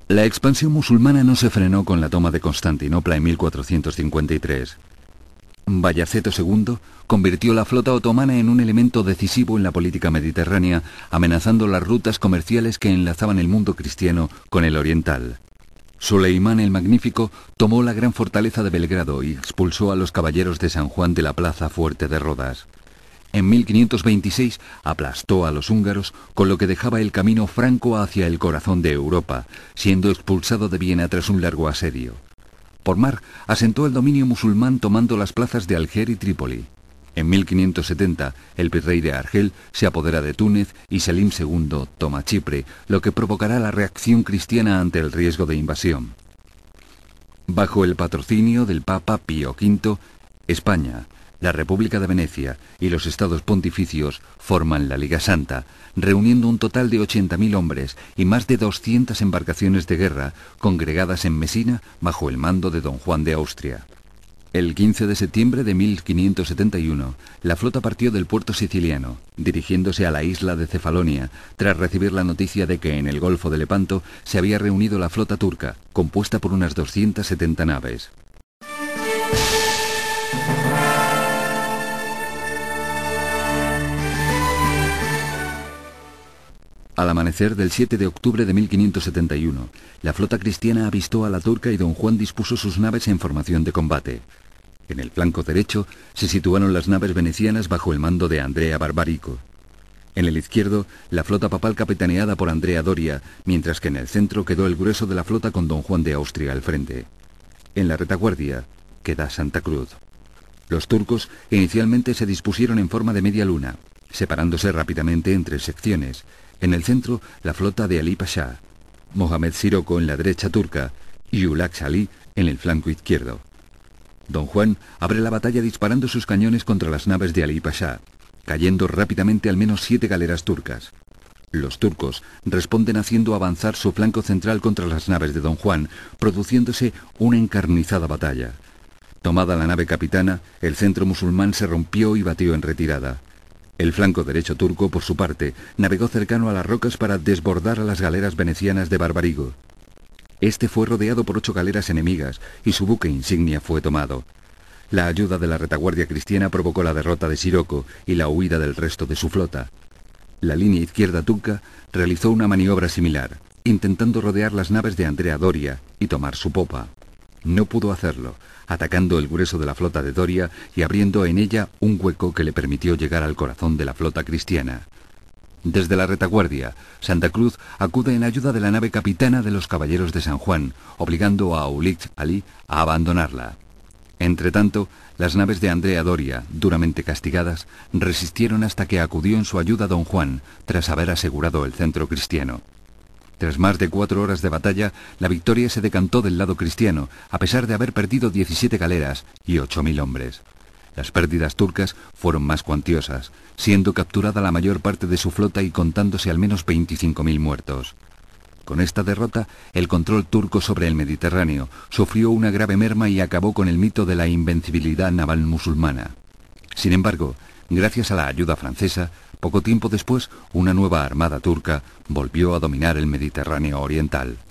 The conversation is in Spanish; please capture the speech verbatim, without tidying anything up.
La expansión musulmana no se frenó con la toma de Constantinopla en mil cuatrocientos cincuenta y tres. Bayaceto segundo convirtió la flota otomana en un elemento decisivo en la política mediterránea, amenazando las rutas comerciales que enlazaban el mundo cristiano con el oriental. Soleimán el Magnífico tomó la gran fortaleza de Belgrado y expulsó a los caballeros de San Juan de la Plaza Fuerte de Rodas. En mil quinientos veintiséis aplastó a los húngaros, con lo que dejaba el camino franco hacia el corazón de Europa, siendo expulsado de Viena tras un largo asedio. Por mar, asentó el dominio musulmán tomando las plazas de Alger y Trípoli. En mil quinientos setenta, el virrey de Argel se apodera de Túnez y Selim segundo toma Chipre, lo que provocará la reacción cristiana ante el riesgo de invasión. Bajo el patrocinio del Papa Pío quinto, España, la República de Venecia y los estados pontificios forman la Liga Santa, reuniendo un total de ochenta mil hombres y más de doscientas embarcaciones de guerra congregadas en Mesina bajo el mando de don Juan de Austria. El quince de septiembre de mil quinientos setenta y uno, la flota partió del puerto siciliano, dirigiéndose a la isla de Cefalonia, tras recibir la noticia de que en el Golfo de Lepanto se había reunido la flota turca, compuesta por unas doscientas setenta naves. Al amanecer del siete de octubre de mil quinientos setenta y uno, la flota cristiana avistó a la turca y don Juan dispuso sus naves en formación de combate. En el flanco derecho se situaron las naves venecianas bajo el mando de Andrea Barbarico. En el izquierdo, la flota papal capitaneada por Andrea Doria, mientras que en el centro quedó el grueso de la flota con don Juan de Austria al frente. En la retaguardia queda Santa Cruz. Los turcos inicialmente se dispusieron en forma de media luna, separándose rápidamente en tres secciones. En el centro, la flota de Ali Pasha, Mohamed Sirocco en la derecha turca y Ulaq Ali en el flanco izquierdo. Don Juan abre la batalla disparando sus cañones contra las naves de Ali Pasha, cayendo rápidamente al menos siete galeras turcas. Los turcos responden haciendo avanzar su flanco central contra las naves de don Juan, produciéndose una encarnizada batalla. Tomada la nave capitana, el centro musulmán se rompió y batió en retirada. El flanco derecho turco, por su parte, navegó cercano a las rocas para desbordar a las galeras venecianas de Barbarigo. Este fue rodeado por ocho galeras enemigas y su buque insignia fue tomado. La ayuda de la retaguardia cristiana provocó la derrota de Sirocco y la huida del resto de su flota. La línea izquierda turca realizó una maniobra similar, intentando rodear las naves de Andrea Doria y tomar su popa. No pudo hacerlo, atacando el grueso de la flota de Doria y abriendo en ella un hueco que le permitió llegar al corazón de la flota cristiana. Desde la retaguardia, Santa Cruz acude en ayuda de la nave capitana de los Caballeros de San Juan, obligando a Ulaq Ali a abandonarla. Entretanto, las naves de Andrea Doria, duramente castigadas, resistieron hasta que acudió en su ayuda don Juan, tras haber asegurado el centro cristiano. Tras más de cuatro horas de batalla, la victoria se decantó del lado cristiano, a pesar de haber perdido diecisiete galeras y ocho mil hombres. Las pérdidas turcas fueron más cuantiosas, siendo capturada la mayor parte de su flota y contándose al menos veinticinco mil muertos. Con esta derrota, el control turco sobre el Mediterráneo sufrió una grave merma y acabó con el mito de la invencibilidad naval musulmana. Sin embargo, gracias a la ayuda francesa, poco tiempo después, una nueva armada turca volvió a dominar el Mediterráneo oriental.